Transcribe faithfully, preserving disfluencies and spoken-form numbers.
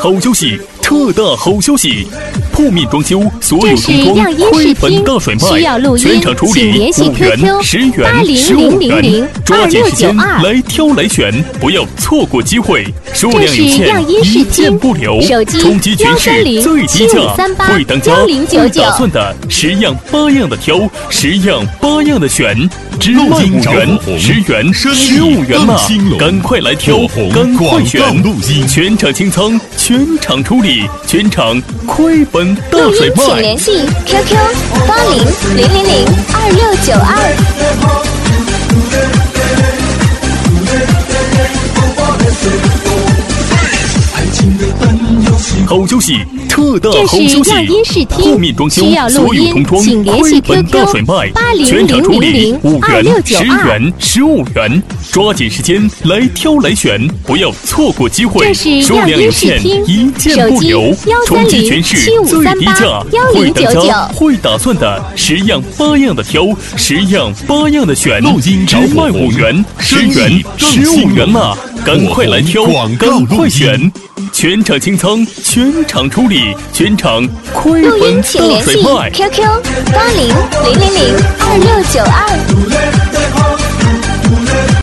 好消息，特大好消息！铺面装修，所有通装亏本大甩卖，全场处理五元、十元、十五元，抓紧时间来挑来选，不要错过机会，数量有限，一件不留，冲击全市最低价，为当家会打算的，十样八样的挑，十样八样的选，只卖五元、十元、十五元了，赶快来挑，赶快选，全场清仓，全场处理，全场亏本大甩卖。 请联系 Q Q 八零零零零二六九二。 好消息，特大好消息！铺面装修，所有通装亏本大甩卖，全场处理五元、十元、十五元，抓紧时间来挑来选，不要错过机会，数量有限，一件不留，冲击全市最低价，会当家会打算的，十样八样的挑，十样八样的选，只卖五元、十元、十五元了，赶快来挑，赶快选，全场清仓，全场处理，全场亏本大甩卖。 Q Q 八零零零零二六九二。